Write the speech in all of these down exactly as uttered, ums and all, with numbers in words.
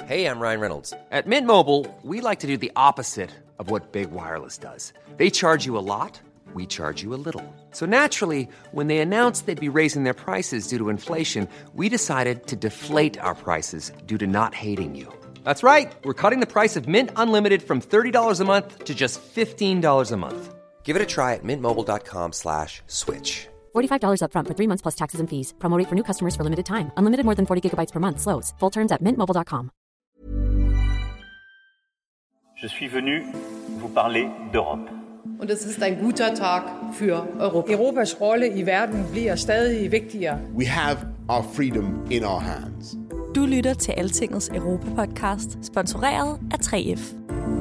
Hey, I'm Ryan Reynolds. At Mint Mobile, we like to do the opposite of what Big Wireless does. They charge you a lot, we charge you a little. So naturally, when they announced they'd be raising their prices due to inflation, we decided to deflate our prices due to not hating you. That's right. We're cutting the price of Mint Unlimited from thirty dollars a month to just fifteen dollars a month. Give it a try at mintmobile.com slash switch. forty-five dollars up front for three months plus taxes and fees. Promo rate for new customers for limited time. Unlimited more than forty gigabytes per month. Slows full terms at mint mobile dot com. Je suis venu vous parler d'Europe. Und es ist ein guter Tag für Europa. Europas rolle i verden bliver stadig vigtigere. We have our freedom in our hands. Du lytter til Altingets Europa-podcast, sponsoreret af tre F.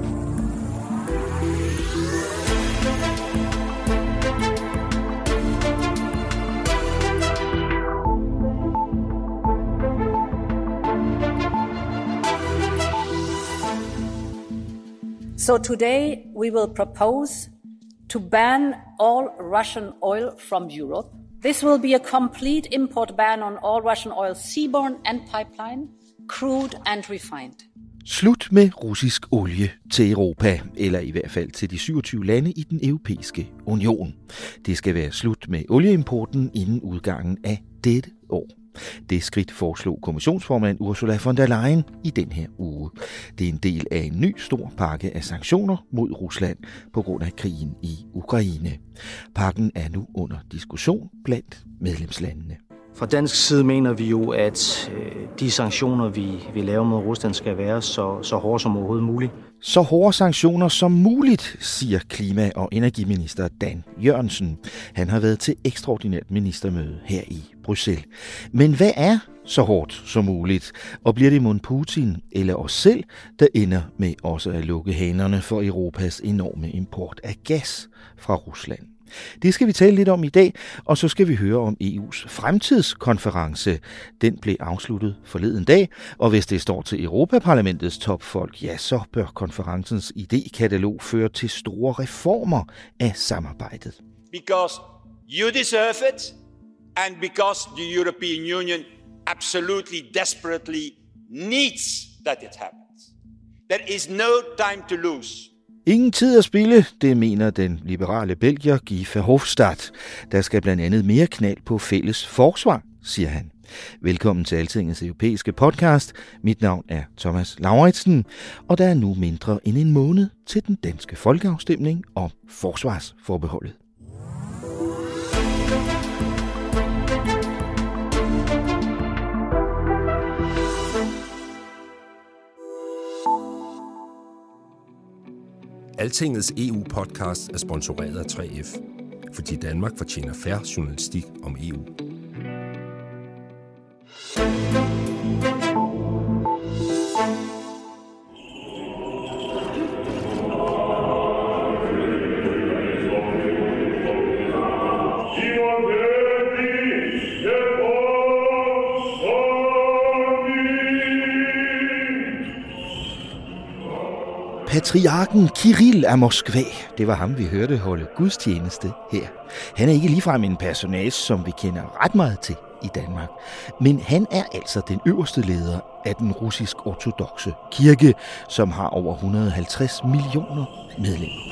So today we will propose to ban all Russian oil from Europe. This will be a complete import ban on all Russian oil, seaborne and pipeline, crude and refined. Slut med russisk olie til Europa, eller i hvert fald til de syvogtyve lande i den europæiske union. Det skal være slut med olieimporten inden udgangen af dette år. Det skridt foreslog kommissionsformand Ursula von der Leyen i den her uge. Det er en del af en ny stor pakke af sanktioner mod Rusland på grund af krigen i Ukraine. Pakken er nu under diskussion blandt medlemslandene. Fra dansk side mener vi jo, at de sanktioner, vi, vi laver mod Rusland, skal være så, så hårde som overhovedet muligt. Så hårde sanktioner som muligt, siger klima- og energiminister Dan Jørgensen. Han har været til ekstraordinært ministermøde her i Bruxelles. Men hvad er så hårdt som muligt? Og bliver det mon Putin eller os selv, der ender med også at lukke hanerne for Europas enorme import af gas fra Rusland? Det skal vi tale lidt om i dag, og så skal vi høre om E U's fremtidskonference. Den blev afsluttet forleden dag, og hvis det står til Europaparlamentets topfolk, ja, så bør konferencens idékatalog føre til store reformer af samarbejdet. Because you deserve it, and because the European Union absolutely desperately needs that it happens. There is no time to lose. Ingen tid at spilde, det mener den liberale belgier Guy Verhofstadt. Der skal blandt andet mere knald på fælles forsvar, siger han. Velkommen til Altingets europæiske podcast. Mit navn er Thomas Lauritsen, og der er nu mindre end en måned til den danske folkeafstemning om forsvarsforbeholdet. Altingets E U-podcast er sponsoreret af tre F, fordi Danmark fortjener fair journalistik om E U. Patriarken Kirill af Moskva, det var ham, vi hørte holde gudstjeneste her. Han er ikke ligefrem en personage, som vi kender ret meget til i Danmark. Men han er altså den øverste leder af den russisk-ortodokse kirke, som har over et hundrede og halvtreds millioner medlemmer.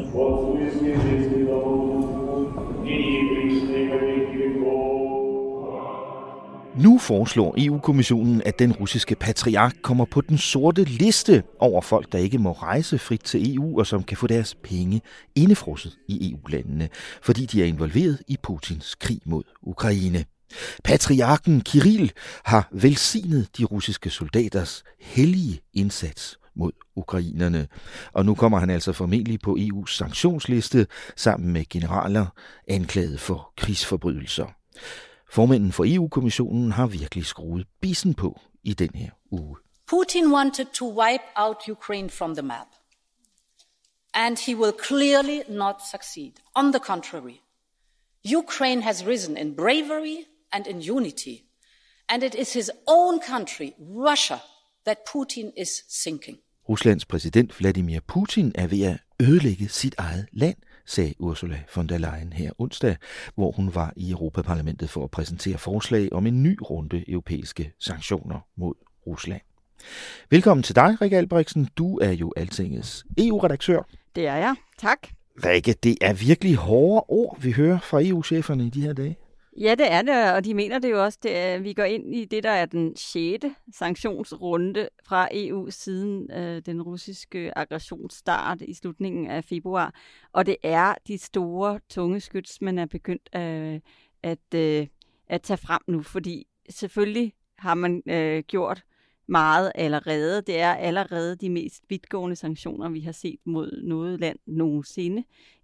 Nu foreslår E U-kommissionen, at den russiske patriark kommer på den sorte liste over folk, der ikke må rejse frit til E U, og som kan få deres penge indefrosset i E U-landene, fordi de er involveret i Putins krig mod Ukraine. Patriarken Kirill har velsignet de russiske soldaters hellige indsats mod ukrainerne, og nu kommer han altså formentlig på E U's sanktionsliste sammen med generaler anklaget for krigsforbrydelser. Formanden for E U-kommissionen har virkelig skruet bissen på i den her uge. Putin wanted to wipe out Ukraine from the map. And he will clearly not succeed. On the contrary, Ukraine has risen in bravery and in unity. And it is his own country, Russia, that Putin is sinking. Ruslands præsident Vladimir Putin er ved at ødelægge sit eget land, sagde Ursula von der Leyen her onsdag, hvor hun var i Europaparlamentet for at præsentere forslag om en ny runde europæiske sanktioner mod Rusland. Velkommen til dig, Rikke Albrechtsen. Du er jo Altingets E U-redaktør. Det er jeg. Tak. Rikke, det er virkelig hårde ord, vi hører fra E U-cheferne i de her dage. Ja, det er det, og de mener det jo også. Det er, vi går ind i det, der er den sjette sanktionsrunde fra E U siden øh, den russiske aggressionsstart i slutningen af februar. Og det er de store, tunge skyts, man er begyndt øh, at, øh, at tage frem nu. Fordi selvfølgelig har man øh, gjort meget allerede. Det er allerede de mest vidtgående sanktioner, vi har set mod noget land nogensinde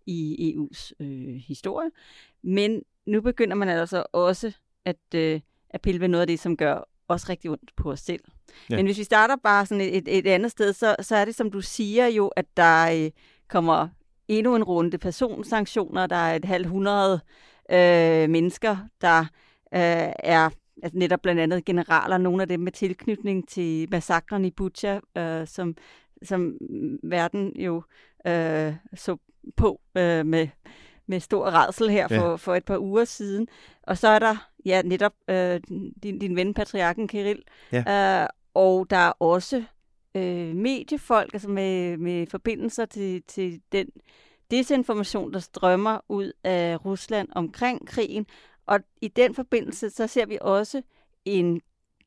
i E U's øh, historie. Men nu begynder man altså også at, øh, at pille ved noget af det, som gør os rigtig ondt på os selv. Ja. Men hvis vi starter bare sådan et, et, et andet sted, så, så er det, som du siger jo, at der øh, kommer endnu en runde personsanktioner. Der er et halvt hundrede øh, mennesker, der øh, er altså netop blandt andet generaler, nogle af dem med tilknytning til massakren i Bucha, øh, som, som verden jo øh, så på øh, med, med stor rædsel her for, ja. for et par uger siden. Og så er der ja netop øh, din, din ven, patriarken Kirill, ja. øh, og der er også øh, mediefolk, altså med, med forbindelser til, til den desinformation, der strømmer ud af Rusland omkring krigen. Og i den forbindelse, så ser vi også en,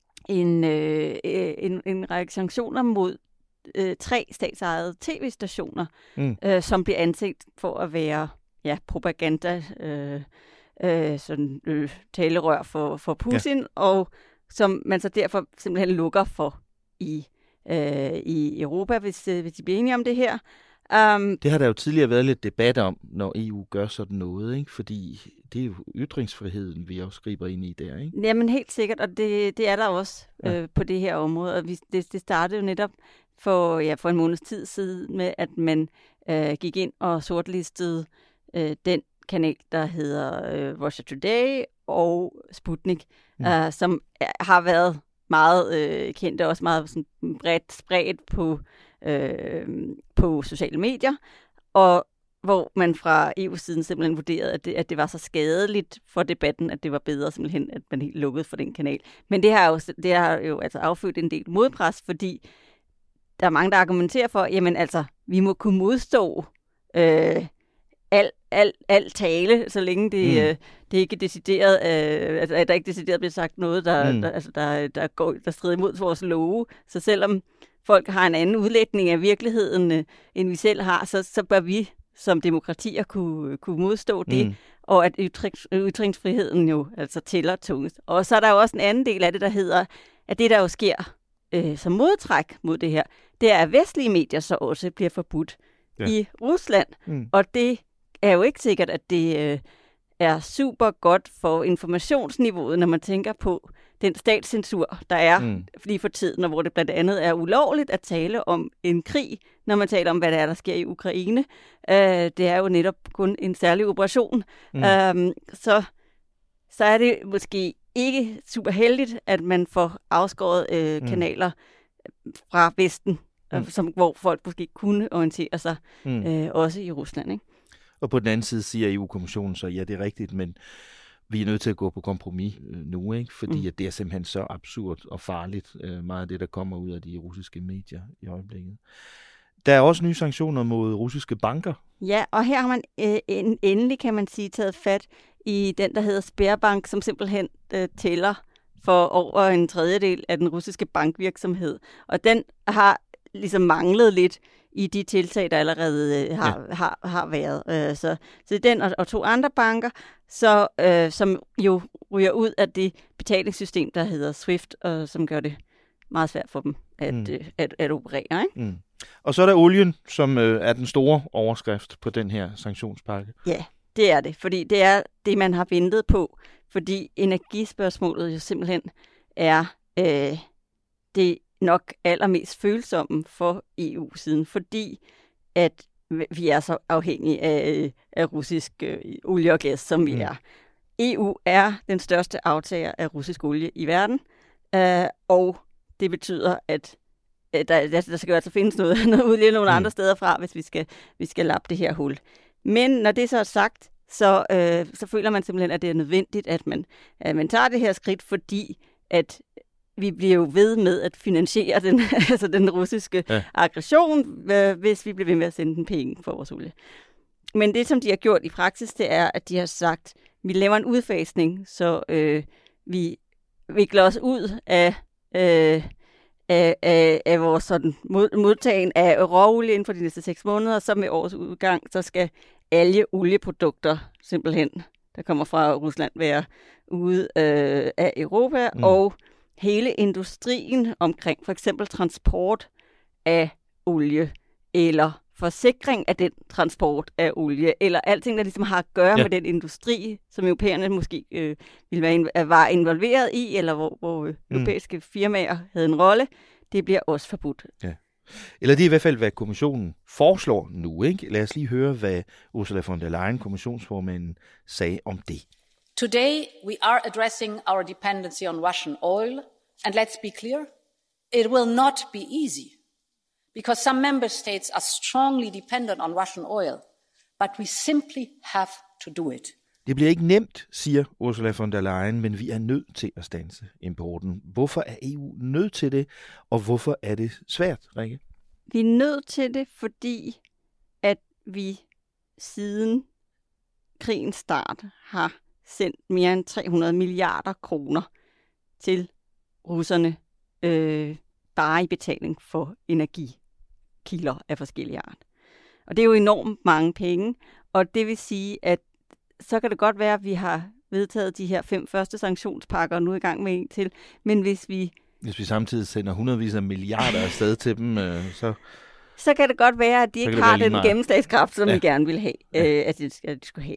en, øh, en, en række sanktioner mod øh, tre statsejede tv-stationer, mm. øh, som bliver anset for at være ja, propaganda, øh, øh, sådan, øh, talerør for, for Putin, ja. Og som man så derfor simpelthen lukker for i, øh, i Europa, hvis, hvis de bliver enige om det her. Um, det har der jo tidligere været lidt debat om, når E U gør sådan noget, ikke? Fordi det er jo ytringsfriheden, vi også griber ind i der, ikke? Jamen helt sikkert, og det, det er der også ja. øh, på det her område. Og vi, det, det startede jo netop for, ja, for en måneds tid siden med, at man øh, gik ind og sortlistede øh, den kanal, der hedder øh, Russia Today og Sputnik, mm. øh, som har været meget øh, kendt og også meget sådan, bredt spredt på Øh, på sociale medier, og hvor man fra E U-siden simpelthen vurderede, at det, at det var så skadeligt for debatten, at det var bedre simpelthen, at man helt lukkede for den kanal. Men det har jo, det har jo altså affødt en del modpres, fordi der er mange, der argumenterer for, jamen altså, vi må kunne modstå øh, al, al, al tale, så længe det, mm. øh, det ikke er decideret, øh, altså, at der ikke decideret bliver sagt noget, der, mm. der, altså, der, der, går, der strider imod vores love. Så selvom folk har en anden udlægning af virkeligheden, øh, end vi selv har, så, så bør vi som demokratier kunne, kunne modstå det, mm. og at ytrings, ytringsfriheden jo altså tæller tungest. Og så er der jo også en anden del af det, der hedder, at det, der jo sker øh, som modtræk mod det her, det er, at vestlige medier så også bliver forbudt ja. i Rusland. Mm. Og det er jo ikke sikkert, at det øh, er super godt for informationsniveauet, når man tænker på den statscensur, der er mm. lige for tiden, og hvor det blandt andet er ulovligt at tale om en krig, når man taler om, hvad der er, der sker i Ukraine. Uh, det er jo netop kun en særlig operation. Mm. Uh, så, så er det måske ikke super heldigt, at man får afskåret uh, mm. kanaler fra Vesten, mm. uh, som, hvor folk måske kunne orientere sig, mm. uh, også i Rusland, ikke? Og på den anden side siger E U-kommissionen så, ja, det er rigtigt, men vi er nødt til at gå på kompromis nu, ikke? Fordi mm. at det er simpelthen så absurd og farligt, meget af det, der kommer ud af de russiske medier i øjeblikket. Der er også nye sanktioner mod russiske banker. Ja, og her har man øh, endelig, kan man sige, taget fat i den, der hedder Sberbank, som simpelthen øh, tæller for over en tredjedel af den russiske bankvirksomhed. Og den har ligesom manglet lidt i de tiltag, der allerede øh, har, ja. har, har været. Øh, så, så den og, og to andre banker, så, øh, som jo ryger ud af det betalingssystem, der hedder SWIFT, og som gør det meget svært for dem at, mm. øh, at, at operere. Ikke? Mm. Og så er der olien, som øh, er den store overskrift på den her sanktionspakke. Ja, det er det, fordi det er det, man har ventet på, fordi energispørgsmålet jo simpelthen er øh, det nok allermest følsomme for E U-siden, fordi at vi er så afhængige af, af russisk øh, olie og gas, som vi mm. er. E U er den største aftager af russisk olie i verden, øh, og det betyder, at øh, der, der skal jo altså findes noget, noget olie nogle mm. andre steder fra, hvis vi skal, vi skal lappe det her hul. Men når det så er sagt, så, øh, så føler man simpelthen, at det er nødvendigt, at man, at man tager det her skridt, fordi at vi bliver jo ved med at finansiere den, altså den russiske ja. aggression, øh, hvis vi bliver ved med at sende den penge for vores olie. Men det, som de har gjort i praksis, det er, at de har sagt, vi laver en udfasning, så øh, vi vikler os ud af, øh, af, af, af vores sådan mod, modtagen af råolie inden for de næste seks måneder, så med årets udgang, så skal alle olieprodukter simpelthen, der kommer fra Rusland, være ude øh, af Europa, mm. og hele industrien omkring for eksempel transport af olie, eller forsikring af den transport af olie, eller alting, der ligesom har at gøre ja. med den industri, som europæerne måske øh, ville være, var involveret i, eller hvor, hvor øh, mm. europæiske firmaer havde en rolle, det bliver også forbudt. Ja. Eller det er i hvert fald, hvad kommissionen foreslår nu, ikke? Lad os lige høre, hvad Ursula von der Leyen, kommissionsformanden, sagde om det. Today we are addressing our dependency on Russian oil, and let's be clear, it will not be easy. Because some member states are strongly dependent on Russian oil, but we simply have to do it. Det bliver ikke nemt, siger Ursula von der Leyen, men vi er nødt til at standse importen. Hvorfor er E U nødt til det, og hvorfor er det svært, Rikke? Vi er nødt til det, fordi at vi siden krigens start har sendt mere end tre hundrede milliarder kroner til russerne øh, bare i betaling for energikilder af forskellige art. Og det er jo enormt mange penge, og det vil sige, at så kan det godt være, at vi har vedtaget de her fem første sanktionspakker, og nu er i gang med en til, men hvis vi... Hvis vi samtidig sender hundredvis af milliarder afsted til dem, øh, så... Så kan det godt være, at de ikke har den gennemslagskraft, som ja. vi gerne vil have, ja. øh, at, de, at de skulle have.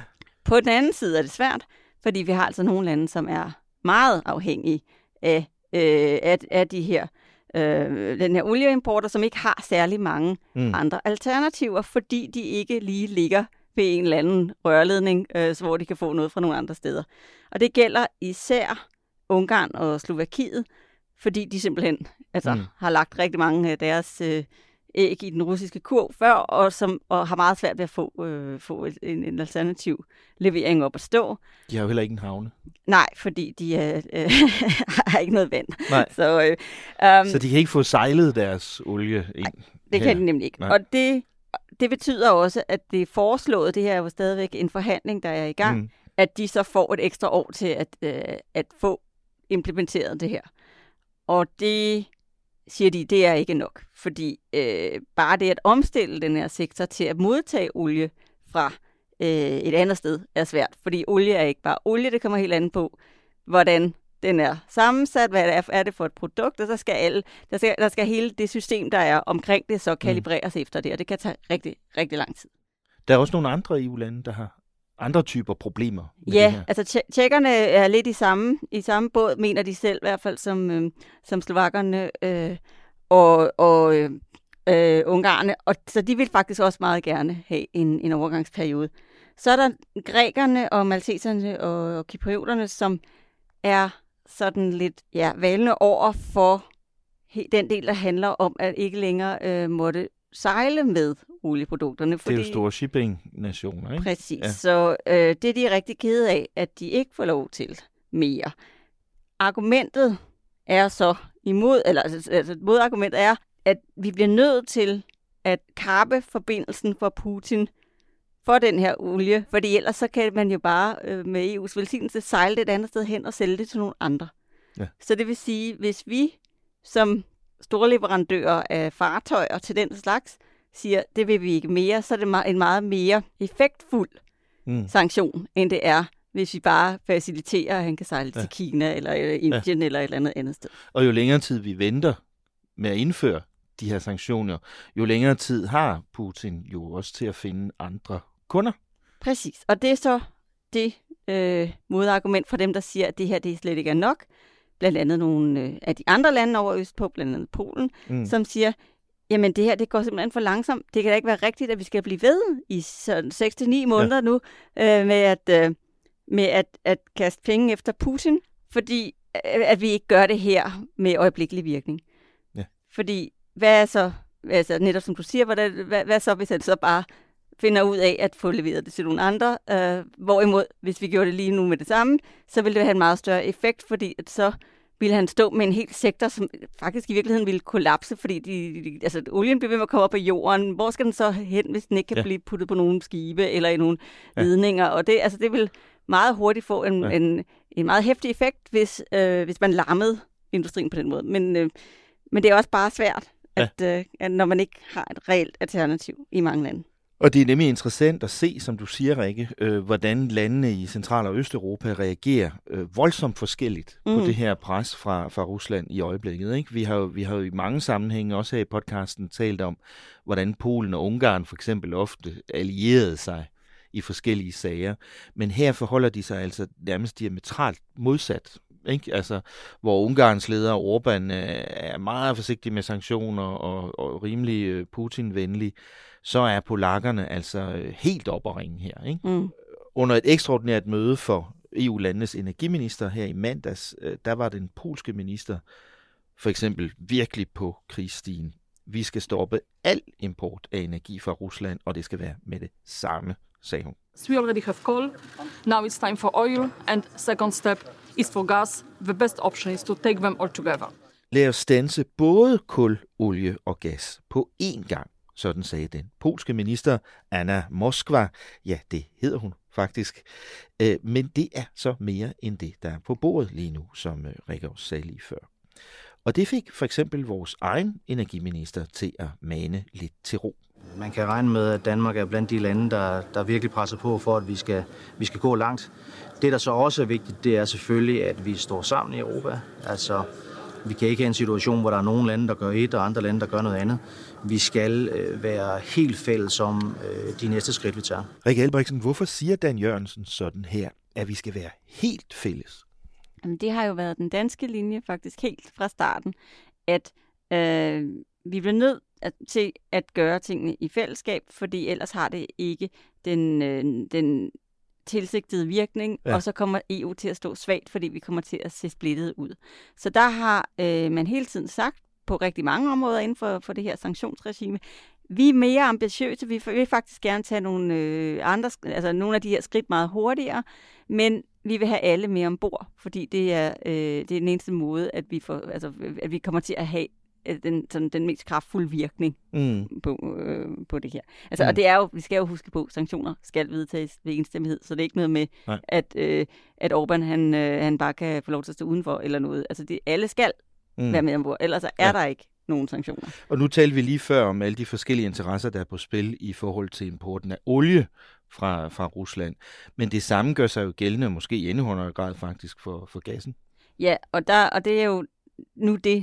På den anden side er det svært, fordi vi har altså nogle lande, som er meget afhængige af, øh, af, af de her, øh, den her olieimporter, som ikke har særlig mange mm. andre alternativer, fordi de ikke lige ligger ved en eller anden rørledning, øh, hvor de kan få noget fra nogle andre steder. Og det gælder især Ungarn og Slovakiet, fordi de simpelthen altså, mm. har lagt rigtig mange af deres øh, æg i den russiske kurv før, og, som, og har meget svært ved at få, øh, få en, en alternativ levering op at stå. De har jo heller ikke en havne. Nej, fordi de øh, øh, har ikke noget vand. Nej. Så, øh, um, Så de kan ikke få sejlet deres olie ind? Nej, det kan her. de nemlig ikke. Nej. Og det, det betyder også, at det er foreslået, det her er jo stadigvæk en forhandling, der er i gang, mm. at de så får et ekstra år til at, øh, at få implementeret det her. Og det siger de, det er ikke nok, fordi øh, bare det at omstille den her sektor til at modtage olie fra øh, et andet sted er svært, fordi olie er ikke bare olie, det kommer helt andet på, hvordan den er sammensat, hvad er, er det for et produkt, og så skal alle, der skal, der skal hele det system, der er omkring det, så kalibreres mm. efter det, og det kan tage rigtig, rigtig lang tid. Der er også nogle andre E U-lande, der har andre typer problemer med ja, det her. altså tjekkerne er lidt i samme, i samme båd, mener de selv, i hvert fald som, øh, som slovakkerne øh, og, og øh, ungarerne, og så de vil faktisk også meget gerne have en, en overgangsperiode. Så er der grækerne og malteserne og, og kyprioterne, som er sådan lidt ja, valende over for den del, der handler om, at ikke længere øh, måtte sejle med olieprodukterne. Fordi, det er jo store shipping-nationer, ikke? Præcis. Ja. Så øh, det er de rigtig kede af, at de ikke får lov til mere. Argumentet er så imod, eller altså modargumentet er, at vi bliver nødt til at kappe forbindelsen for Putin for den her olie, fordi ellers så kan man jo bare øh, med E U's velsignelse sejle det et andet sted hen og sælge det til nogle andre. Ja. Så det vil sige, hvis vi som store leverandører af fartøjer til den slags siger, det vil vi ikke mere, så er det en meget mere effektfuld mm. sanktion, end det er, hvis vi bare faciliterer, at han kan sejle ja. til Kina eller Indien ja. eller et eller andet andet sted. Og jo længere tid vi venter med at indføre de her sanktioner, jo længere tid har Putin jo også til at finde andre kunder. Præcis, og det er så det øh, modargument for dem, der siger, at det her det slet ikke er nok. Blandt andet nogle øh, af de andre lande over østpå, blandt andet Polen, mm. som siger, jamen det her det går simpelthen for langsomt. Det kan da ikke være rigtigt, at vi skal blive ved i sådan seks til ni måneder ja. nu øh, med, at, øh, med at, at kaste penge efter Putin, fordi øh, at vi ikke gør det her med øjeblikkelig virkning. Ja. Fordi hvad er så, altså netop som du siger, hvad, hvad, hvad så, hvis han så bare finder ud af at få leveret det til nogle andre, øh, hvorimod, hvis vi gjorde det lige nu med det samme, så ville det have en meget større effekt, fordi at så ville han stå med en hel sektor, som faktisk i virkeligheden ville kollapse, fordi de, de, altså, olien bliver ved med at komme op af jorden. Hvor skal den så hen, hvis den ikke kan ja. blive puttet på nogle skibe eller i nogle ja. ledninger? Og det, altså, det vil meget hurtigt få en, ja. en, en meget heftig effekt, hvis, øh, hvis man lammede industrien på den måde. Men, øh, men det er også bare svært, at, ja. øh, at når man ikke har et reelt alternativ i mange lande. Og det er nemlig interessant at se, som du siger, Rikke, øh, hvordan landene i Central- og Østeuropa reagerer øh, voldsomt forskelligt mm. på det her pres fra, fra Rusland i øjeblikket. Ikke? Vi har jo vi har jo i mange sammenhænge, også her i podcasten, talt om, hvordan Polen og Ungarn for eksempel ofte allierede sig i forskellige sager. Men her forholder de sig altså nærmest diametralt modsat. Ikke? Altså, hvor Ungarns leder Orbán er meget forsigtig med sanktioner og, og rimelig Putin-venlig, så er polakkerne altså helt op at ringe her. Ikke? Mm. Under et ekstraordinært møde for E U-landenes energiminister her i mandags, der var den polske minister for eksempel virkelig på krigsstien. Vi skal stoppe al import af energi fra Rusland, og det skal være med det samme, sagde hun. We already have coal. Now it's time for oil. And second step is for gas. The best option is to take them all together. Lad os standse både kul, olie og gas på én gang, sådan sagde den polske minister Anna Moskva. Ja, det hedder hun faktisk. Men det er så mere end det, der er på bordet lige nu, som Rikke også sagde lige før. Og det fik for eksempel vores egen energiminister til at mane lidt til ro. Man kan regne med, at Danmark er blandt de lande, der, der virkelig presser på for, at vi skal, vi skal gå langt. Det, der så også er vigtigt, det er selvfølgelig, at vi står sammen i Europa. Altså, vi kan ikke have en situation, hvor der er nogle lande, der gør et, og andre lande, der gør noget andet. Vi skal øh, være helt fælles om øh, de næste skridt, vi tager. Rikke Albrechtsen, hvorfor siger Dan Jørgensen sådan her, at vi skal være helt fælles? Jamen, det har jo været den danske linje faktisk helt fra starten, at øh, vi bliver nødt til at gøre tingene i fællesskab, fordi ellers har det ikke den, øh, den tilsigtede virkning, ja. Og så kommer E U til at stå svagt, fordi vi kommer til at se splittet ud. Så der har øh, man hele tiden sagt på rigtig mange områder inden for, for det her sanktionsregime, vi er mere ambitiøse, vi vil faktisk gerne tage nogle, øh, andre, altså nogle af de her skridt meget hurtigere, men vi vil have alle mere ombord, fordi det er, øh, det er den eneste måde, at vi, får, altså, at vi kommer til at have den, sådan, den mest kraftfulde virkning mm. på, øh, på det her. Altså, mm. Og det er jo, vi skal jo huske på, sanktioner skal vedtages ved enstemmighed, så det er ikke noget med, Nej. at, øh, at Orbán han, øh, han bare kan få lov til at stå udenfor eller noget. Altså, det, alle skal mm. være med ombord, ellers er ja. der ikke nogen sanktioner. Og nu talte vi lige før om alle de forskellige interesser, der er på spil i forhold til importen af olie fra, fra Rusland. Men det samme gør sig jo gældende, måske i endnu højere grad faktisk, for, for gassen. Ja, og, der, og det er jo nu det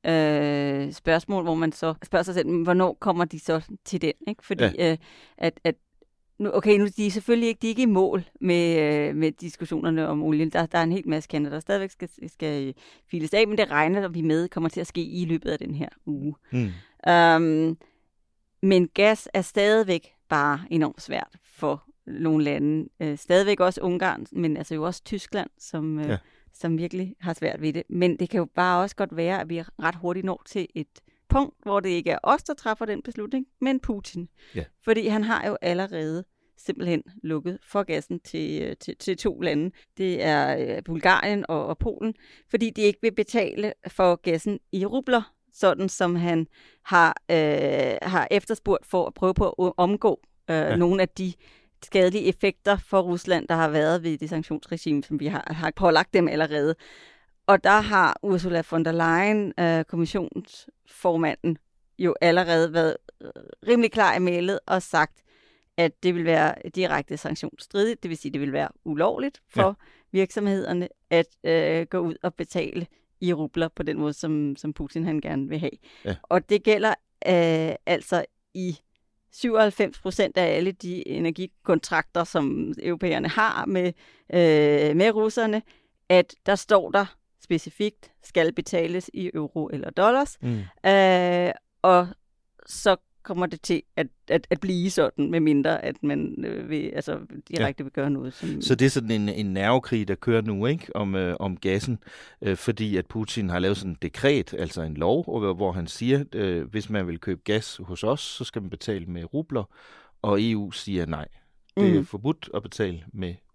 øh, spørgsmål, hvor man så spørger sig selv, hvornår kommer de så til den? Ikke? Fordi ja. øh, at, at nu, okay, nu de er selvfølgelig ikke, de er ikke i mål med, øh, med diskussionerne om olien. Der, der er en hel masse kanter, der stadigvæk skal, skal files af, men det regner vi med kommer til at ske i løbet af den her uge. Mm. Um, men gas er stadigvæk bare enormt svært for nogle lande. Uh, stadigvæk også Ungarn, men altså jo også Tyskland, som, uh, ja. som virkelig har svært ved det. Men det kan jo bare også godt være, at vi ret hurtigt når til et punkt, hvor det ikke er os, der træffer den beslutning, men Putin. Ja. Fordi han har jo allerede simpelthen lukket for gassen til, til, til to lande. Det er Bulgarien og, og Polen, fordi de ikke vil betale for gassen i rubler, sådan som han har, øh, har efterspurgt for at prøve på at omgå øh, ja. nogle af de skadelige effekter for Rusland, der har været ved det sanktionsregime, som vi har, har pålagt dem allerede. Og der har Ursula von der Leyen, øh, kommissionsformanden, jo allerede været rimelig klar i mailet og sagt, at det vil være direkte sanktionsstridigt, det vil sige, at det vil være ulovligt for ja. virksomhederne at øh, gå ud og betale i rubler på den måde, som, som Putin han gerne vil have. Ja. Og det gælder øh, altså i syvoghalvfems procent af alle de energikontrakter, som europæerne har med, øh, med russerne, at der står der specifikt, skal betales i euro eller dollars. Mm. Øh, og så kommer det til at, at, at blive sådan, med mindre at man øh, vil, altså, direkte ja. vil gøre noget. Som... Så det er sådan en, en nervekrig, der kører nu, ikke, om, øh, om gassen, øh, fordi at Putin har lavet sådan et dekret, altså en lov, hvor, hvor han siger, øh, hvis man vil købe gas hos os, så skal man betale med rubler, og E U siger nej. Det er mm. forbudt at betale med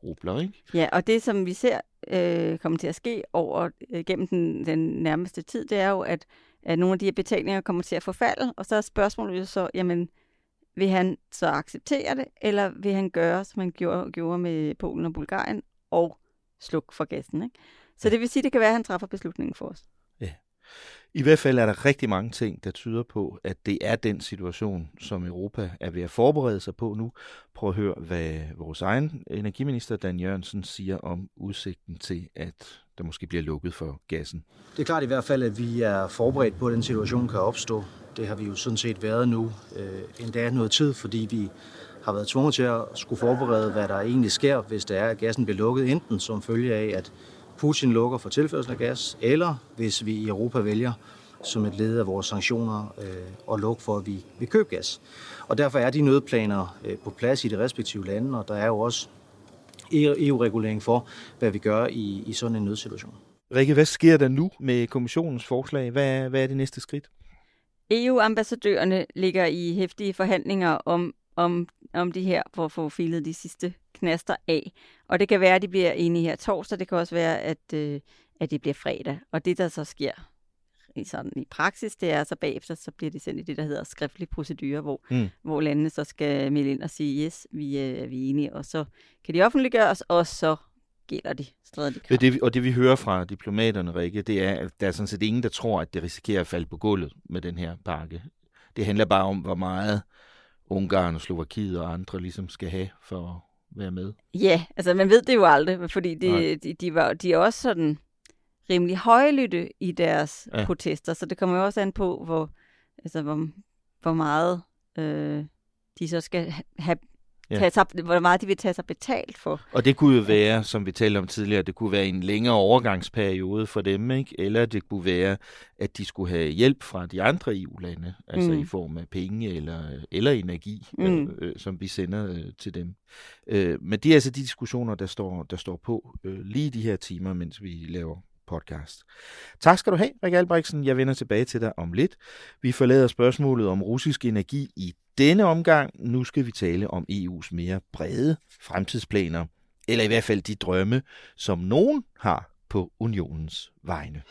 rubler, ikke? Ja, og det, som vi ser øh, kommer til at ske over øh, gennem den, den nærmeste tid, det er jo, at, at nogle af de her betalinger kommer til at forfalde, og så er spørgsmålet jo så, jamen, vil han så acceptere det, eller vil han gøre, som han gjorde, gjorde med Polen og Bulgarien, og slukke for gassen, ikke? Så det vil sige, det kan være, at han træffer beslutningen for os. Ja. I hvert fald er der rigtig mange ting, der tyder på, at det er den situation, som Europa er ved at forberede sig på nu. Prøv at høre, hvad vores egen energiminister, Dan Jørgensen, siger om udsigten til, at der måske bliver lukket for gassen. Det er klart i hvert fald, at vi er forberedt på, at den situation kan opstå. Det har vi jo sådan set været nu øh, endda noget tid, fordi vi har været tvunget til at skulle forberede, hvad der egentlig sker, hvis det er, at gassen bliver lukket, enten som følge af, at Putin lukker for tilførsel af gas, eller hvis vi i Europa vælger som et led af vores sanktioner øh, at lukke for, at vi vil købe gas. Og derfor er de nødplaner øh, på plads i de respektive lande, og der er jo også E U-regulering for, hvad vi gør i, i sådan en nødsituation. Rikke, hvad sker der nu med kommissionens forslag? Hvad er, hvad er det næste skridt? E U-ambassadørerne ligger i heftige forhandlinger om, om, om det her, for at få filet de sidste knaster af. Og det kan være, at de bliver enige her torsdag. Det kan også være, at, øh, at det bliver fredag. Og det, der så sker i, sådan, i praksis, det er så bagefter, så bliver det sendt i det, der hedder skriftlig procedure, hvor, mm. hvor landene så skal melde ind og sige, yes, vi er, vi er enige. Og så kan de offentliggøres, og så gælder de stadig. De det, og det vi hører fra diplomaterne, Rikke, det er, at der er sådan set ingen, der tror, at det risikerer at falde på gulvet med den her pakke. Det handler bare om, hvor meget Ungarn og Slovakiet og andre ligesom skal have for at være med. Ja, altså man ved det jo aldrig, fordi de, de, de, var, de er også sådan rimelig højlytte i deres ja. protester, så det kommer jo også an på, hvor, altså, hvor, hvor meget øh, de så skal have Ja. Tage sig, hvor meget de vil tage sig betalt for. Og det kunne jo være, som vi talte om tidligere, det kunne være en længere overgangsperiode for dem, ikke? Eller det kunne være, at de skulle have hjælp fra de andre E U-lande, altså mm. i form af penge eller, eller energi, mm. øh, som vi sender øh, til dem. Øh, men det er altså de diskussioner, der står, der står på øh, lige de her timer, mens vi laver podcast. Tak skal du have, Rikke Albrechtsen. Jeg vender tilbage til dig om lidt. Vi forlader spørgsmålet om russisk energi i denne omgang. Nu skal vi tale om E U's mere brede fremtidsplaner, eller i hvert fald de drømme, som nogen har på unionens vegne.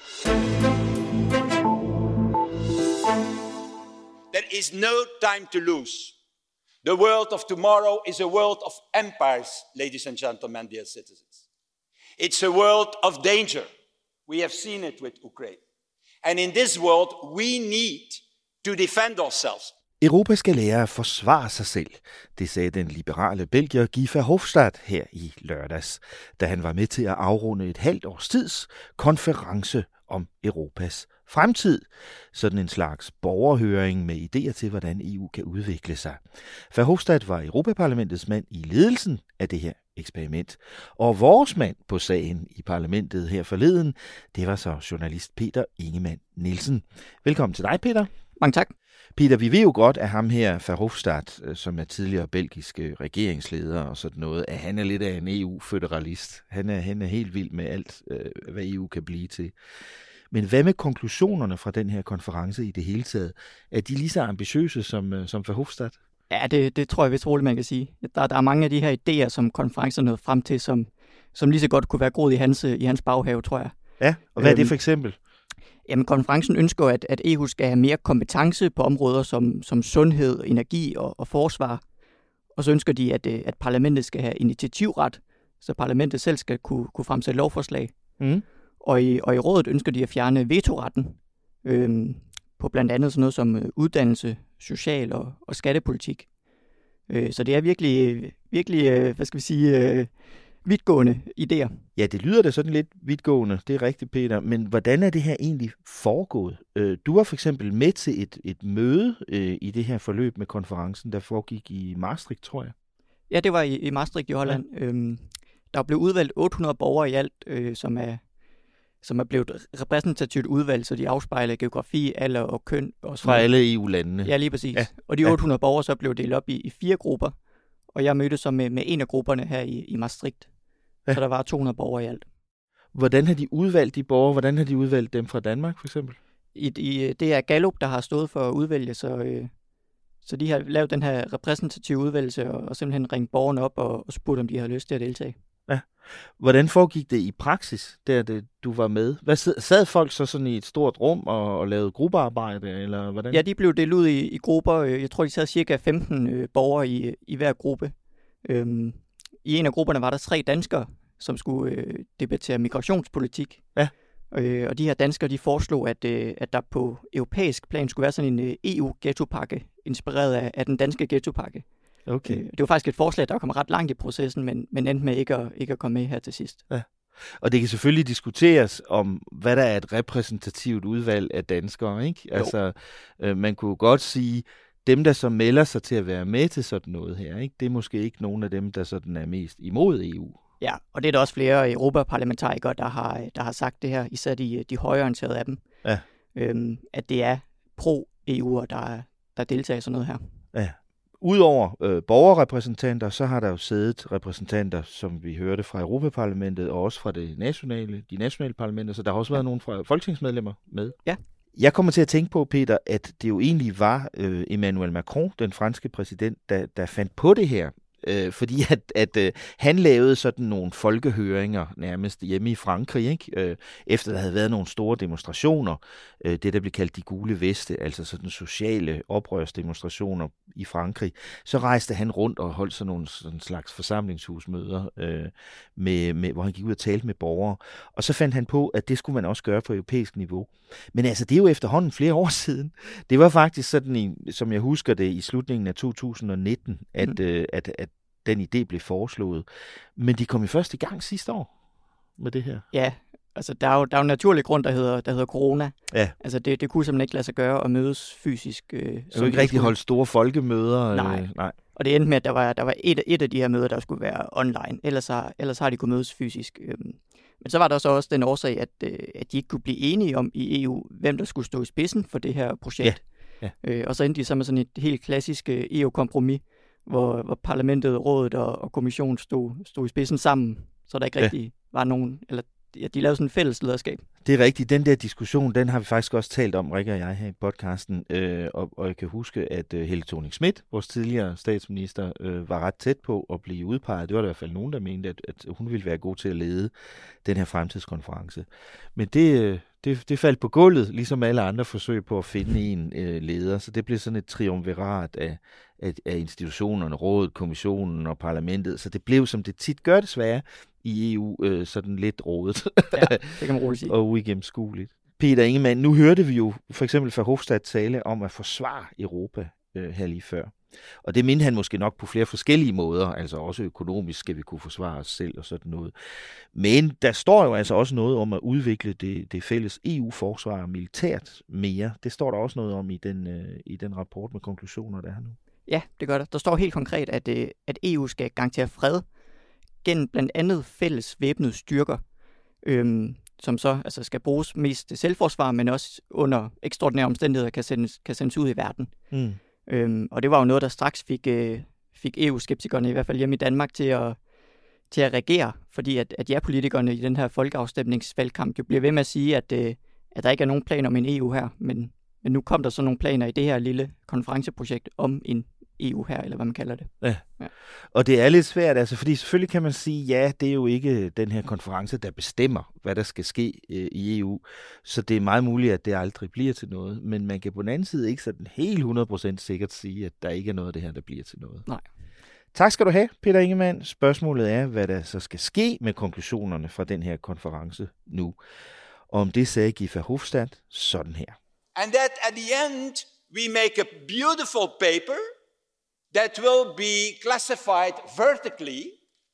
There is no time to lose. The world of tomorrow is a world of empires, ladies and gentlemen, dear citizens. It's a world of danger. We have seen it with Ukraine. And in this world, we need to defend ourselves. Europa skal lære at forsvare sig selv, det sagde den liberale belgier Guy Verhofstadt her i lørdags, da han var med til at afrunde et halvt års tids konference om Europas fremtid. Sådan en slags borgerhøring med idéer til, hvordan E U kan udvikle sig. Verhofstadt var Europaparlamentets mand i ledelsen af det her eksperiment. Og vores mand på sagen i parlamentet her forleden, det var så journalist Peter Ingemann Nielsen. Velkommen til dig, Peter. Mange tak. Peter, vi ved jo godt, at ham her, Verhofstadt, som er tidligere belgiske regeringsleder og sådan noget, at han er lidt af en E U-føderalist. Han er, han er helt vild med alt, hvad E U kan blive til. Men hvad med konklusionerne fra den her konference i det hele taget? Er de lige så ambitiøse som, som Verhofstadt? Ja, det, det tror jeg vist roligt, man kan sige. Der, der er mange af de her idéer, som konferencen nåede frem til, som, som lige så godt kunne være groet i hans, i hans baghave, tror jeg. Ja, og hvad er det for eksempel? Jamen, konferencen ønsker, at, at E U skal have mere kompetence på områder som, som sundhed, energi og, og forsvar. Og så ønsker de, at, at parlamentet skal have initiativret, så parlamentet selv skal kunne, kunne fremsætte lovforslag. Mm. Og, i, og i rådet ønsker de at fjerne vetoretten øhm, på blandt andet sådan noget som uddannelse, social og, og skattepolitik. Øh, så det er virkelig, virkelig øh, hvad skal vi sige, øh, vidtgående idéer. Ja, det lyder da sådan lidt vidtgående, det er rigtigt, Peter. Men hvordan er det her egentlig foregået? Du var for eksempel med til et, et møde øh, i det her forløb med konferencen, der foregik i Maastricht, tror jeg. Ja, det var i, i Maastricht i Holland. Ja. Øhm, der blev udvalgt otte hundrede borgere i alt, øh, som er som er blevet repræsentativt udvalgt, så de afspejler geografi, alder og køn. Og fra alle E U-landene. Ja, lige præcis. Ja. Og de otte hundrede ja. borgere så blev delt op i, i fire grupper, og jeg mødte så med, med en af grupperne her i, i Maastricht. Ja. Så der var to hundrede borgere i alt. Hvordan har de udvalgt de borgere? Hvordan har de udvalgt dem fra Danmark, for eksempel? I, i, det er Gallup, der har stået for at udvælge, så, øh, så de har lavet den her repræsentative udvælgelse og, og simpelthen ringet borgerne op og, og spurgt, om de har lyst til at deltage. Ja. Hvordan foregik det i praksis, der det, du var med? Hvad sad, sad folk så sådan i et stort rum og, og lavede gruppearbejde, eller hvordan? Ja, de blev delt ud i, i grupper. Jeg tror, de sad cirka femten øh, borgere i, i hver gruppe. Øhm, I en af grupperne var der tre danskere, som skulle øh, debattere migrationspolitik. Ja. Øh, og de her danskere, de foreslog, at, øh, at der på europæisk plan skulle være sådan en øh, E U-ghettopakke, inspireret af, af den danske ghettopakke. Okay. Øh, det var faktisk et forslag, der kom ret langt i processen, men, men endte med ikke at, ikke at komme med her til sidst. Ja. Og det kan selvfølgelig diskuteres om, hvad der er et repræsentativt udvalg af danskere, ikke? Jo. Altså, øh, man kunne godt sige, dem, der så melder sig til at være med til sådan noget her, ikke? Det er måske ikke nogen af dem, der sådan er mest imod E U. Ja, og det er der også flere europaparlamentarikere, der har, der har sagt det her, især de, de højreorienterede af dem, ja. øhm, at det er pro-E U'er, der, der deltager i sådan noget her. Ja. Udover øh, borgerrepræsentanter, så har der jo siddet repræsentanter, som vi hørte fra Europaparlamentet, og også fra det nationale, de nationale parlamenter, så der har også været nogle fra folketingsmedlemmer med. Ja. Jeg kommer til at tænke på, Peter, at det jo egentlig var øh, Emmanuel Macron, den franske præsident, der, der fandt på det her. Øh, fordi at, at øh, han lavede sådan nogle folkehøringer nærmest hjemme i Frankrig, ikke? Øh, efter der havde været nogle store demonstrationer, øh, det der blev kaldt de gule veste, altså sådan sociale oprørsdemonstrationer i Frankrig, så rejste han rundt og holdt sådan nogle sådan slags forsamlingshusmøder, øh, med, med, hvor han gik ud og talte med borgere, og så fandt han på, at det skulle man også gøre på europæisk niveau. Men altså, det er jo efterhånden flere år siden. Det var faktisk sådan, i, som jeg husker det, i slutningen af to tusind og nitten, at, mm. øh, at, at den idé blev foreslået. Men de kom jo først i gang sidste år med det her. Ja, altså der er jo, der er jo en naturlig grund, der hedder, der hedder corona. Ja. Altså det, det kunne simpelthen ikke lade sig gøre at mødes fysisk. Øh, jeg kunne ikke rigtig holde store folkemøder. Nej. Øh, nej. Og det endte med, at der var, der var et, et af de her møder, der skulle være online. Ellers har, ellers har de kunnet mødes fysisk. Men så var der så også den årsag, at, at de ikke kunne blive enige om i E U, hvem der skulle stå i spidsen for det her projekt. Ja. Ja. Og så endte de så med sådan et helt klassisk E U-kompromis, hvor, hvor parlamentet, rådet og, og kommissionen stod, stod i spidsen sammen, så der ikke ja. rigtig var nogen, eller ja, de lavede sådan et fælles lederskab. Det er rigtigt. Den der diskussion, den har vi faktisk også talt om, Rikke og jeg, her i podcasten. Øh, og, og jeg kan huske, at uh, Helle Thorning-Schmidt, vores tidligere statsminister, øh, var ret tæt på at blive udpeget. Det var der i hvert fald nogen, der mente, at, at hun ville være god til at lede den her fremtidskonference. Men det, det, det faldt på gulvet, ligesom alle andre forsøg på at finde en øh, leder. Så det blev sådan et triumvirat af, af, af institutionerne, rådet, kommissionen og parlamentet. Så det blev, som det tit gør desværre, i E U øh, sådan lidt rodet. Ja, det kan man roligt sige. Og uigennemskueligt. Peter Ingemann, nu hørte vi jo for eksempel Verhofstadt tale om at forsvare Europa øh, her lige før. Og det mente han måske nok på flere forskellige måder, altså også økonomisk skal vi kunne forsvare os selv og sådan noget. Men der står jo altså også noget om at udvikle det, det fælles E U-forsvar militært mere. Det står der også noget om i den, øh, i den rapport med konklusioner, der er nu. Ja, det gør der. Der står helt konkret, at, øh, at E U skal garantere fred gennem blandt andet fælles væbnede styrker, øhm, som så altså skal bruges mest til selvforsvar, men også under ekstraordinære omstændigheder kan sendes, kan sendes ud i verden. Mm. Øhm, og det var jo noget, der straks fik, øh, fik E U-skeptikerne, i hvert fald hjemme i Danmark, til at, til at reagere, fordi at, at ja-politikerne i den her folkeafstemningsvalgkamp jo bliver ved med at sige, at, øh, at der ikke er nogen planer om en E U her, men, men nu kom der så nogle planer i det her lille konferenceprojekt om en E U her, eller hvad man kalder det. Ja. Ja. Og det er lidt svært, altså, fordi selvfølgelig kan man sige, ja, det er jo ikke den her konference, der bestemmer, hvad der skal ske øh, i E U, så det er meget muligt, at det aldrig bliver til noget, men man kan på den anden side ikke sådan helt hundrede procent sikkert sige, at der ikke er noget af det her, der bliver til noget. Nej. Tak skal du have, Peter Ingemann. Spørgsmålet er, hvad der så skal ske med konklusionerne fra den her konference nu. Og om det sagde Guy Verhofstadt sådan her. And that at the end we make a beautiful paper that will be classified vertically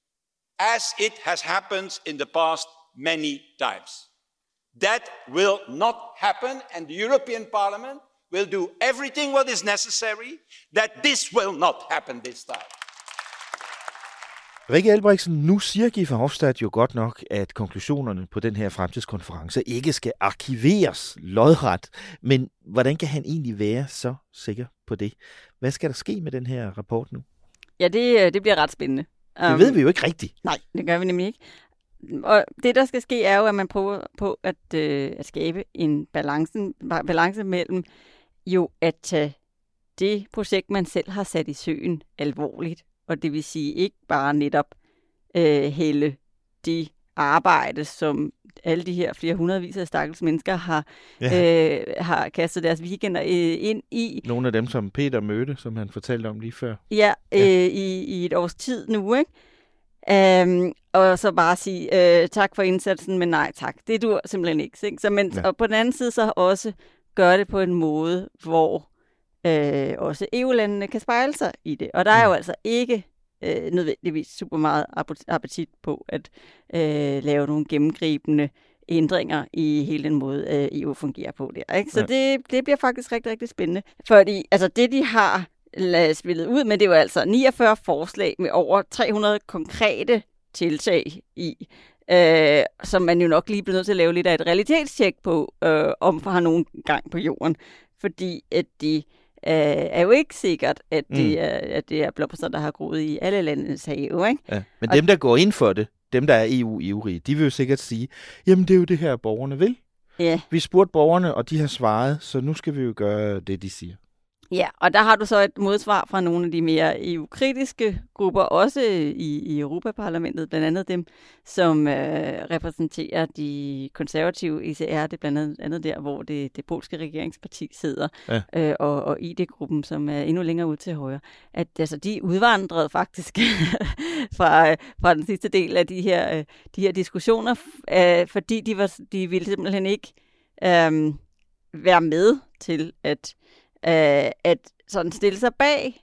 as it has happened in the past many times. That will not happen, and the European Parliament will do everything what is necessary that this will not happen this time. Rikke Albrechtsen, nu siger Guy Verhofstadt jo godt nok, at konklusionerne på den her fremtidskonference ikke skal arkiveres lodret, men hvordan kan han egentlig være så sikker på det? Hvad skal der ske med den her rapport nu? Ja, det, det bliver ret spændende. Det um, ved vi jo ikke rigtigt. Nej, det gør vi nemlig ikke. Og det, der skal ske, er jo, at man prøver på at, øh, at skabe en balance, balance mellem jo at tage det projekt, man selv har sat i søen, alvorligt. Og det vil sige ikke bare netop øh, hælde de arbejde, som alle de her flere hundredvis af stakkels mennesker har, ja. øh, har kastet deres weekender øh, ind i. Nogle af dem, som Peter mødte, som han fortalte om lige før. Ja, øh, ja. I, i et års tid nu, ikke? Um, og så bare sige øh, tak for indsatsen, men nej tak. Det dur simpelthen ikke. ikke? Så, men, ja. Og på den anden side så også gøre det på en måde, hvor øh, også E U-landene kan spejle sig i det. Og der er jo altså ikke øh, nødvendigvis super meget appetit på at øh, lave nogle gennemgribende ændringer i hele den måde, øh, E U fungerer på der. Ikke? Så ja. det, det bliver faktisk rigtig, rigtig spændende. Fordi altså, det, de har spillet ud med, det er jo altså niogfyrre forslag med over tre hundrede konkrete tiltag i, øh, som man jo nok lige bliver nødt til at lave lidt af et realitetstjek på, øh, om har nogen gang på jorden. Fordi at de øh, er jo ikke sikkert, at det, mm. er, at det er blomster, der har groet i alle landets have. Ikke? Ja. Men dem, der går ind for det, dem, der er E U-ivrige, de vil jo sikkert sige, jamen det er jo det her, borgerne vil. Ja. Vi spurgte borgerne, og de har svaret, så nu skal vi jo gøre det, de siger. Ja, og der har du så et modsvar fra nogle af de mere E U-kritiske grupper, også i, i Europaparlamentet, blandt andet dem, som øh, repræsenterer de konservative E C R, det er blandt andet der, hvor det, det polske regeringsparti sidder, ja. øh, og, og I D-gruppen, som er endnu længere ud til højre, at altså, de udvandrede faktisk fra, fra den sidste del af de her, de her diskussioner, øh, fordi de, var, de ville simpelthen ikke øh, være med til at Uh, at sådan stille sig bag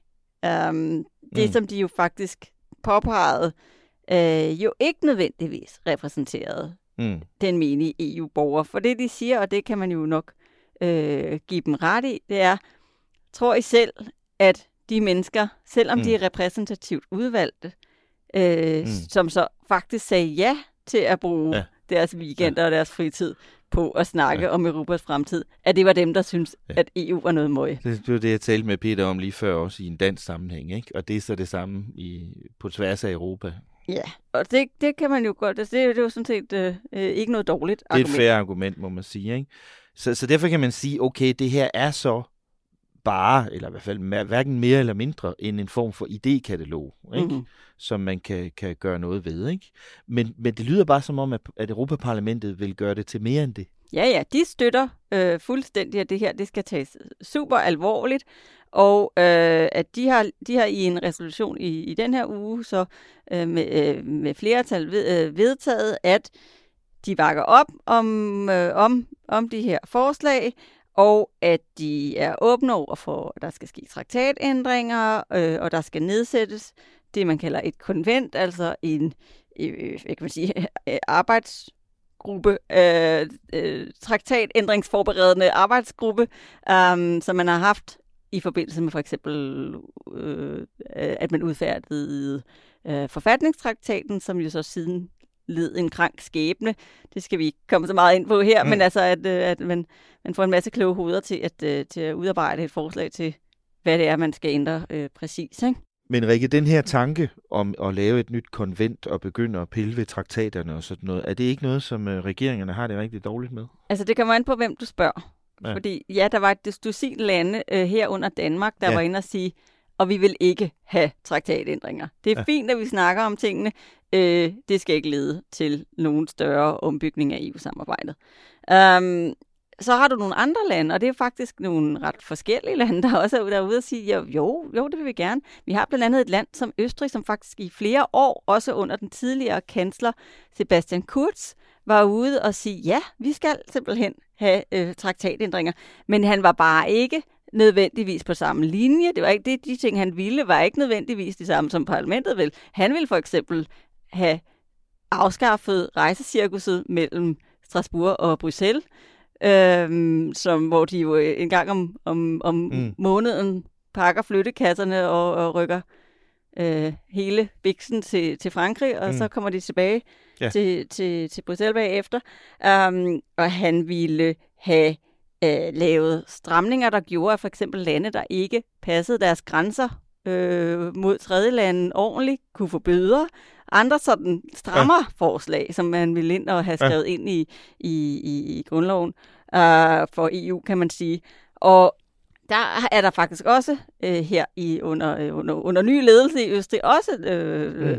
um, det, mm. som de jo faktisk påpegede, uh, jo ikke nødvendigvis repræsenterede mm. den menige E U-borger. For det, de siger, og det kan man jo nok uh, give dem ret i, det er, tror I selv, at de mennesker, selvom mm. de er repræsentativt udvalgte, uh, mm. som så faktisk sagde ja til at bruge ja. deres weekender ja. og deres fritid på at snakke ja. om Europas fremtid, at det var dem, der synes, ja. at E U var noget møg. Det var det, jeg talte med Peter om lige før, også i en dansk sammenhæng, ikke? Og det er så det samme i, på tværs af Europa. Ja, og det, det kan man jo godt, det, det er jo sådan set øh, ikke noget dårligt argument. Det er et fair argument, må man sige, ikke? Så, så derfor kan man sige, okay, det her er så bare, eller i hvert fald hverken mere eller mindre, end en form for idékatalog, ikke? Mm-hmm. Som man kan, kan gøre noget ved. Ikke? Men, men det lyder bare som om, at, at Europaparlamentet vil gøre det til mere end det. Ja, ja, de støtter øh, fuldstændig, at det her det skal tages super alvorligt, og øh, at de har, de har i en resolution i, i den her uge så øh, med, øh, med flertal ved, øh, vedtaget, at de bakker op om, øh, om, om de her forslag, og at de er åbne over for, at der skal ske traktatændringer, øh, og der skal nedsættes det, man kalder et konvent, altså en øh, hvad kan man sige, arbejdsgruppe, øh, øh, traktatændringsforberedende arbejdsgruppe, øh, som man har haft i forbindelse med for eksempel, øh, at man udfærdede øh, forfatningstraktaten, som jo så siden led en krank skæbne. Det skal vi ikke komme så meget ind på her, mm. men altså, at, at man, man får en masse kloge hoveder til at, til at udarbejde et forslag til, hvad det er, man skal ændre øh, præcis, ikke? Men Rikke, den her tanke om at lave et nyt konvent og begynde at pille ved traktaterne og sådan noget, er det ikke noget, som øh, regeringerne har det rigtig dårligt med? Altså, det kommer an på, hvem du spørger. Ja. Fordi ja, der var et dusin lande øh, her under Danmark, der ja. var inde og sige, og vi vil ikke have traktatændringer. Det er ja. fint, at vi snakker om tingene. Øh, det skal ikke lede til nogen større ombygning af E U-samarbejdet. Um, så har du nogle andre lande, og det er faktisk nogle ret forskellige lande, der også er derude og sige, jo, jo, jo, det vil vi gerne. Vi har blandt andet et land som Østrig, som faktisk i flere år, også under den tidligere kansler Sebastian Kurz, var ude og sige, ja, vi skal simpelthen have øh, traktatændringer. Men han var bare ikke nødvendigvis på samme linje. Det var ikke det, de ting, han ville, var ikke nødvendigvis det samme, som parlamentet vil. Han ville for eksempel have afskaffet rejsecirkuset mellem Strasbourg og Bruxelles, øhm, som, hvor de jo en gang om, om, om mm. måneden pakker flyttekasserne og, og rykker øh, hele biksen til, til Frankrig, og mm. så kommer de tilbage ja. til, til, til Bruxelles bagefter. Um, og han ville have øh, lavet stramninger, der gjorde, at for eksempel lande, der ikke passede deres grænser øh, mod tredjelande ordentligt, kunne få bøder. Andre sådan strammer ja. forslag, som man ville ind og have skrevet ja. ind i, i, i, i grundloven uh, for E U, kan man sige. Og der er der faktisk også øh, her i under, under, under ny ledelse i Østrig også øh, mm.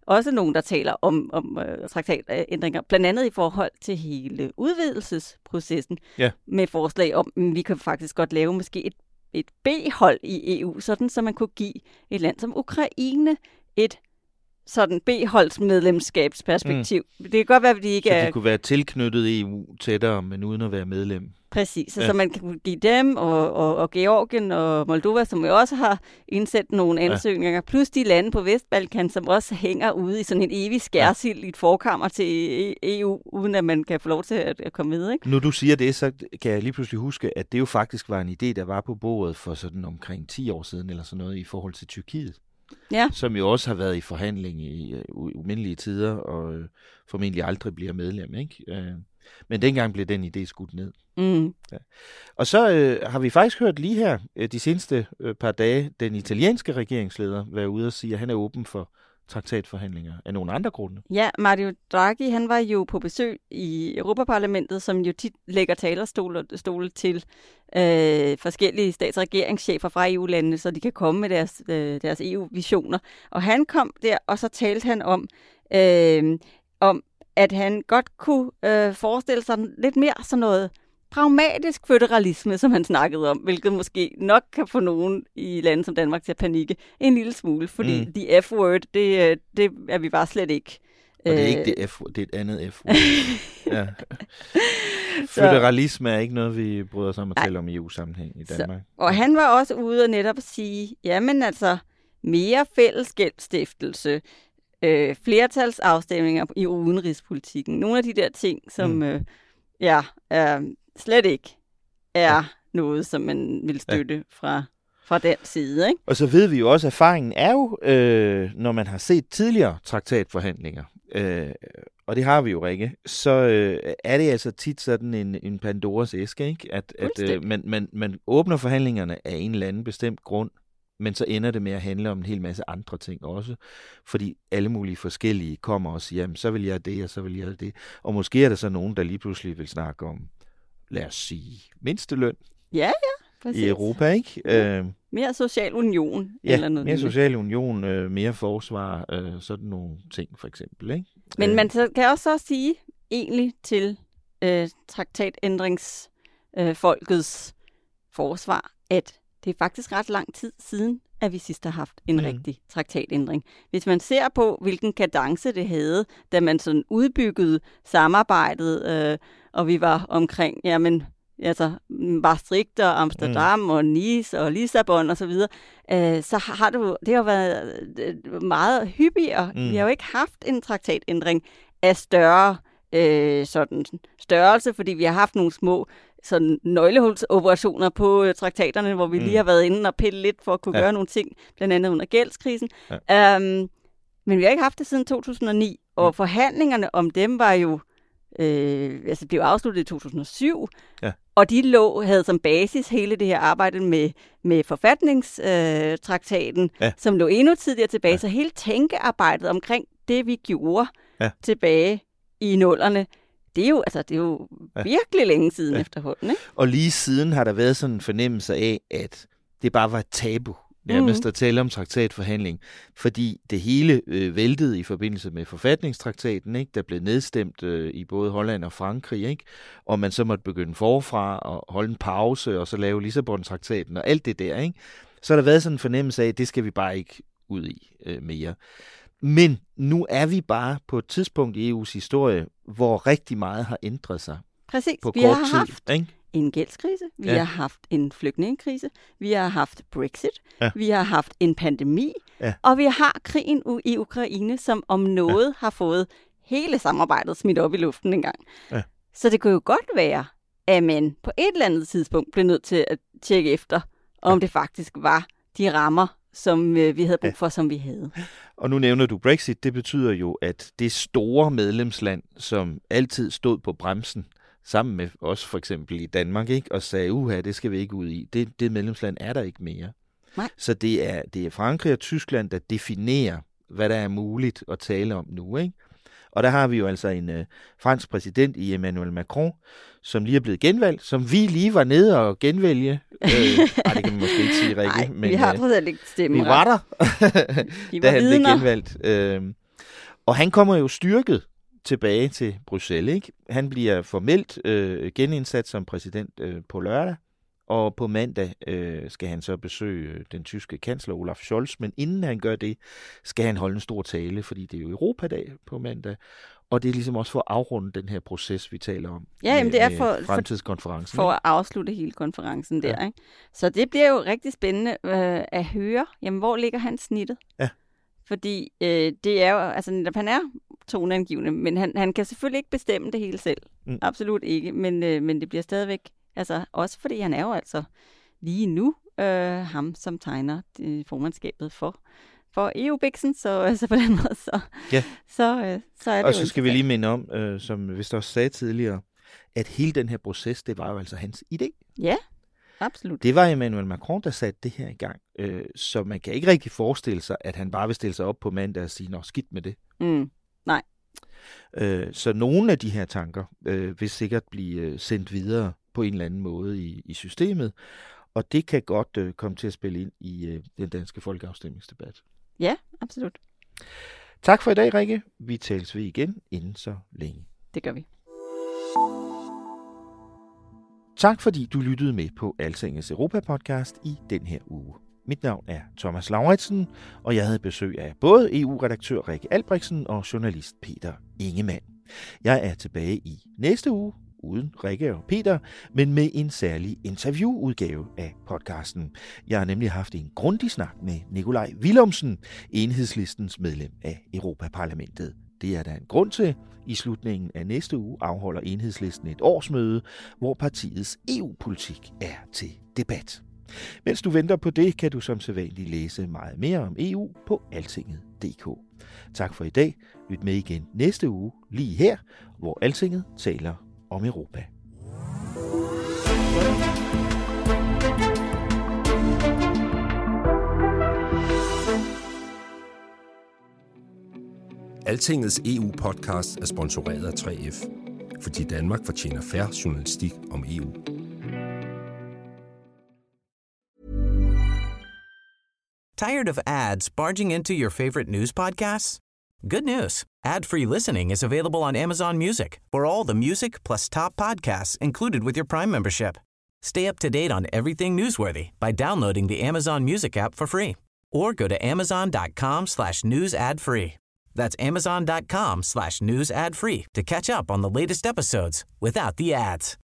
også nogen, der taler om, om uh, traktatændringer, blandt andet i forhold til hele udvidelsesprocessen, ja. med forslag om, at vi kan faktisk godt lave måske et, et B-hold i E U, sådan så man kunne give et land som Ukraine et sådan B-holdsmedlemskabsperspektiv. Mm. Det kan godt være, at de ikke så er... Så de kunne være tilknyttet E U tættere, men uden at være medlem. Præcis, ja. Så man kan give dem og, og, og Georgien og Moldova, som jo også har indsat nogle ansøgninger, ja. plus de lande på Vestbalkan, som også hænger ude i sådan en evig skærsild ja. i et forkammer til E U, uden at man kan få lov til at, at komme med. Ikke? Nu du siger det, så kan jeg lige pludselig huske, at det jo faktisk var en idé, der var på bordet for sådan omkring ti år siden, eller sådan noget, i forhold til Tyrkiet. Ja. Som jo også har været i forhandling i uh, umindelige tider, og uh, formentlig aldrig bliver medlem, ikke? Uh, men dengang blev den idé skudt ned. Mm. Ja. Og så uh, har vi faktisk hørt lige her, uh, de seneste uh, par dage, den italienske regeringsleder være ude og sige, at han er åben for traktatforhandlinger af nogle andre grunde. Ja, Mario Draghi, han var jo på besøg i Europaparlamentet, som jo tit lægger talerstole til øh, forskellige stats- og regeringschefer fra E U-landene, så de kan komme med deres, øh, deres E U-visioner. Og han kom der, og så talte han om, øh, om at han godt kunne øh, forestille sig lidt mere sådan noget pragmatisk føderalisme, som han snakkede om, hvilket måske nok kan få nogen i lande som Danmark til at panikke en lille smule, fordi mm. de F-word, det, det er vi bare slet ikke. Og det er ikke det F-word, det er et andet F-word. ja. Føderalisme er ikke noget, vi bryder os om at tale om i E U-sammenhæng i Danmark. Så, og han var også ude og netop sige, jamen altså, mere fælles gældsstiftelse, øh, flertalsafstemninger i udenrigspolitikken, nogle af de der ting, som mm. øh, ja, øh, slet ikke er ja. noget, som man vil støtte ja. fra, fra den side. Ikke? Og så ved vi jo også, at erfaringen er jo, øh, når man har set tidligere traktatforhandlinger, øh, og det har vi jo, Rikke, så øh, er det altså tit sådan en, en Pandoras æske, ikke? At, at øh, man, man, man åbner forhandlingerne af en eller anden bestemt grund, men så ender det med at handle om en hel masse andre ting også, fordi alle mulige forskellige kommer og siger, jamen, så vil jeg det, og så vil jeg det. Og måske er der så nogen, der lige pludselig vil snakke om, lad os sige, mindsteløn. Ja, ja, præcis. I Europa, ikke? Ja. Mere social union. Ja, eller noget mere lille. social union, øh, mere forsvar, øh, sådan nogle ting for eksempel, ikke? Men øh. man kan også så sige, egentlig til øh, traktatændringsfolkets øh, forsvar, at det er faktisk ret lang tid siden, at vi sidst har haft en mm. rigtig traktatændring. Hvis man ser på, hvilken kadence det havde, da man sådan udbyggede samarbejdet, øh, og vi var omkring, jamen, altså Maastricht og Amsterdam mm. og Nice og Lissabon og så videre, øh, så har det jo, det har været meget hyppigere. Mm. Vi har jo ikke haft en traktatændring af større øh, sådan størrelse, fordi vi har haft nogle små sådan nøglehulsoperationer på øh, traktaterne, hvor vi mm. lige har været inde og pille lidt for at kunne ja. gøre nogle ting, blandt andet under gældskrisen. Ja. Um, men vi har ikke haft det siden to tusind og ni, og mm. forhandlingerne om dem var jo øh, altså blev afsluttet i to tusind og syv, ja. og de lå havde som basis hele det her arbejde med, med forfatningstraktaten, øh, ja. som lå endnu tidligere tilbage, ja. så hele tænkearbejdet omkring det, vi gjorde ja. tilbage i nullerne, det er jo, altså, det er jo ja. virkelig længe siden ja. efterhånden, ikke? Og lige siden har der været sådan en fornemmelse af, at det bare var et tabu, nærmest mm. at tale om traktatforhandling, fordi det hele øh, væltede i forbindelse med forfatningstraktaten, ikke? Der blev nedstemt øh, i både Holland og Frankrig, ikke? Og man så måtte begynde forfra og holde en pause, og så lave Lissabon-traktaten og alt det der, ikke? Så har der været sådan en fornemmelse af, at det skal vi bare ikke ud i øh, mere. Men nu er vi bare på et tidspunkt i E U's historie, hvor rigtig meget har ændret sig. Præcis. På vi kort har tid, haft ikke? en gældskrise, vi Ja. har haft en flygtningekrise, vi har haft Brexit, Ja. vi har haft en pandemi, Ja. og vi har krigen u- i Ukraine, som om noget ja. har fået hele samarbejdet smidt op i luften en gang. Ja. Så det kunne jo godt være, at man på et eller andet tidspunkt blev nødt til at tjekke efter, om ja. det faktisk var de rammer, som øh, vi havde brug for, ja. som vi havde. Og nu nævner du Brexit. Det betyder jo, at det store medlemsland, som altid stod på bremsen, sammen med os for eksempel i Danmark, ikke, og sagde, uha, det skal vi ikke ud i. Det, det medlemsland er der ikke mere. Nej. Så det er, det er Frankrig og Tyskland, der definerer, hvad der er muligt at tale om nu, ikke? Og der har vi jo altså en øh, fransk præsident i Emmanuel Macron, som lige er blevet genvalgt, som vi lige var nede og genvælge. Øh, ej, det kan man måske ikke sige, Rikke. Nej, men vi har øh, trods alt ikke stemmeret. Vi var der, De da var han vidner. blev genvalgt. Øh, Og han kommer jo styrket tilbage til Bruxelles, ikke? Han bliver formelt øh, genindsat som præsident øh, på lørdag, og på mandag øh, skal han så besøge den tyske kansler Olaf Scholz, men inden han gør det, skal han holde en stor tale, fordi det er jo Europadag på mandag, og det er ligesom også for at afrunde den her proces, vi taler om. Ja, jamen, det er for, fremtidskonferencen. For, for at afslutte hele konferencen der, ja. Ikke? Så det bliver jo rigtig spændende øh, at høre, jamen, hvor ligger han snittet? Ja. Fordi øh, det er jo, altså netop, han er toneangivende, men han, han kan selvfølgelig ikke bestemme det hele selv. Mm. Absolut ikke, men, øh, men det bliver stadigvæk, altså også fordi han er jo altså lige nu øh, ham, som tegner det, formandskabet for, for E U-biksen, så, så på den måde, så, ja. så, øh, så er det Og jo så skal vi lige minde om, øh, som vi også sagde tidligere, at hele den her proces, det var jo altså hans idé. Ja. Absolut. Det var Emmanuel Macron, der satte det her i gang. Øh, så man kan ikke rigtig forestille sig, at han bare vil stille sig op på mandag og sige, nå, skidt med det. Mm, nej. Øh, så nogle af de her tanker øh, vil sikkert blive sendt videre på en eller anden måde i, i systemet, og det kan godt øh, komme til at spille ind i øh, den danske folkeafstemningsdebat. Ja, absolut. Tak for i dag, Rikke. Vi tales ved igen inden så længe. Det gør vi. Tak fordi du lyttede med på Altingets Europa-podcast i den her uge. Mit navn er Thomas Lauritsen, og jeg havde besøg af både E U-redaktør Rikke Albrechtsen og journalist Peter Ingemann. Jeg er tilbage i næste uge, uden Rikke og Peter, men med en særlig interviewudgave af podcasten. Jeg har nemlig haft en grundig snak med Nikolaj Villumsen, Enhedslistens medlem af Europaparlamentet. Det er der en grund til. I slutningen af næste uge afholder Enhedslisten et årsmøde, hvor partiets E U-politik er til debat. Mens du venter på det, kan du som sædvanligt læse meget mere om E U på altinget punktum d k. Tak for i dag. Lyt med igen næste uge, lige her, hvor Altinget taler om Europa. Altingets E U-podcast er sponsoreret af tre F, fordi Danmark fortjener fair journalistik om E U. Tired of ads barging into your favorite news podcasts? Good news. Ad-free listening is available on Amazon Music for all the music plus top podcasts included with your Prime membership. Stay up to date on everything newsworthy by downloading the Amazon Music app for free or go to amazon.com slash news ad free. That's amazon.com slash news ad free to catch up on the latest episodes without the ads.